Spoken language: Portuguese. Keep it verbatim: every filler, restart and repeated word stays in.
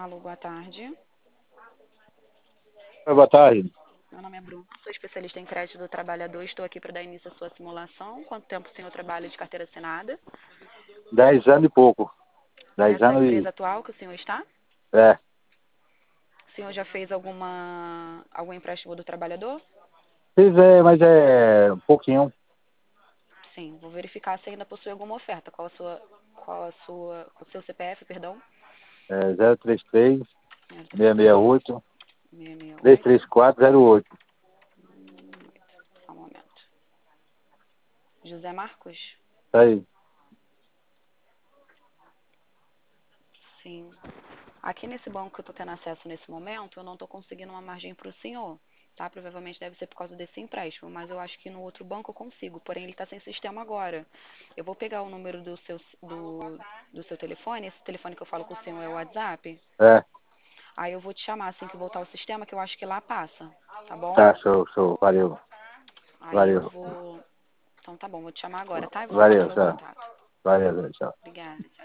Alô, boa tarde. Oi, boa tarde. Meu nome é Bruno, sou especialista em crédito do trabalhador. Estou aqui para dar início à sua simulação. Quanto tempo o senhor trabalha de carteira assinada? Dez anos e pouco. Dez Nessa anos empresa e... atual que o senhor está? É, O senhor já fez alguma algum empréstimo do trabalhador? fiz, é, mas é um pouquinho. Sim, vou verificar se ainda possui alguma oferta. Qual a sua, qual a sua, o seu C P F, perdão? É zero três três, zero três seis seis três, oito, seis seis três oito. três quatro zero oito. Só um momento. José Marcos? Tá aí. Sim. Aqui nesse banco que eu estou tendo acesso nesse momento, eu não estou conseguindo uma margem para o senhor, tá? Provavelmente deve ser por causa desse empréstimo, mas eu acho que no outro banco eu consigo, porém ele está sem sistema agora. Eu vou pegar o número do seu, do, do seu telefone, esse telefone que eu falo com o senhor é o WhatsApp, É, aí eu vou te chamar assim que voltar ao sistema, que eu acho que lá passa, tá bom? tá, show, show. Valeu. Aí eu Valeu. vou... Então tá bom, vou te chamar agora, tá? E vou anotar Valeu, meu tá. contato. Valeu, tchau. Obrigada.